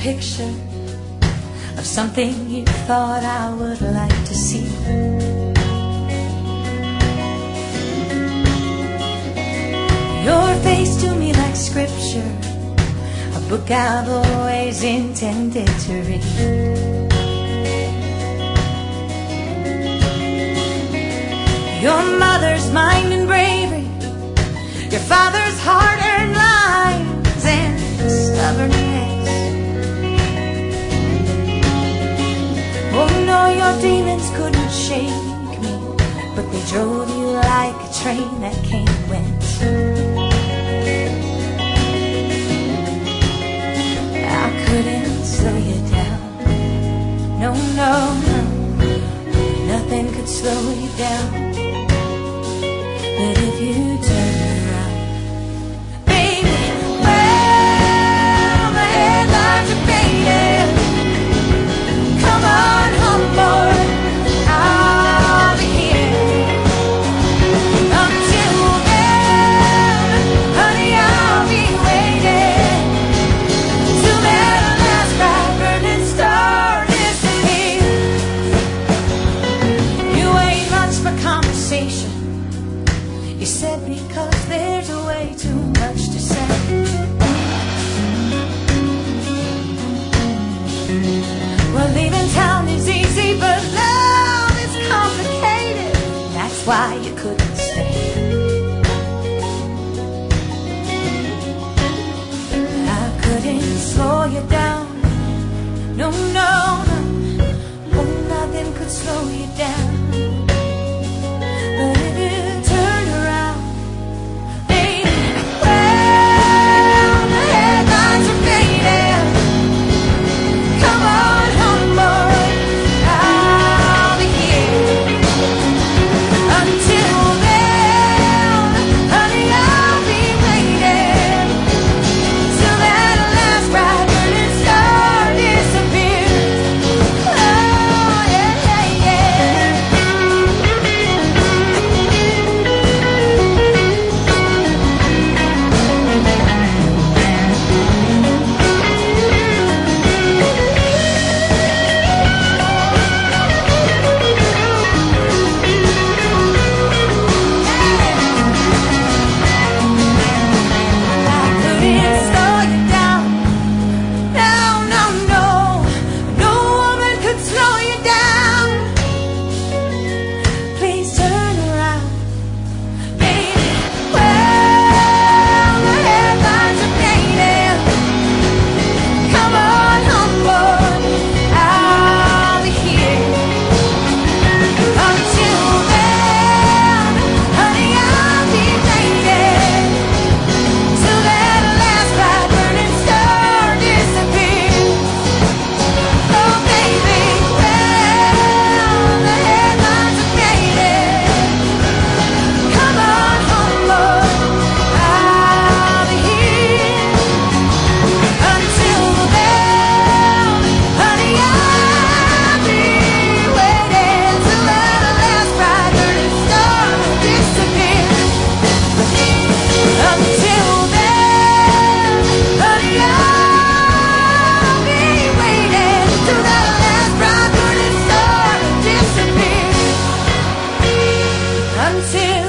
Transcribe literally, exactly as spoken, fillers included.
picture of something you thought I would like to see. Your face to me like scripture, a book I've always intended to read. Your mother's mind and bravery, your father's hard-earned lines and stubbornness. Oh no, your demons couldn't shake me, but they drove you like a train that came and went. I couldn't slow you down. No, no, no, nothing could slow you down. But if you turn around, baby, well, the headlines are faded. Come on home, boy, I'll be here. Until then, honey, I'll be waiting till that last bright burning star disappears. You ain't much for conversation, you said, because there's a way too much to say. Well, leaving town is easy, but love is complicated. That's why you couldn't stay. I couldn't slow you down. No, no, no. Oh, nothing could slow you down. But if you turn around, baby, well, the headlines are faded. Come on home, boy, I'll be here. Until then, honey, I'll be waiting till that last bright burning star disappears. Oh, yeah, yeah, yeah. I couldn't slow you down. No, no, no. No woman could slow you down. Please turn around, baby. Well, the headlines are faded. Come on home, boy, I'll be here. Until then, honey, I'll be waiting till that last bright burning star disappears. Oh, baby, well, the headlines are faded. Come on home, boy, I'll be here. Until then, honey, I'll be waiting till that last bright burning star disappears. Until then, honey, I'll be waiting till that last bright burning star disappears. Until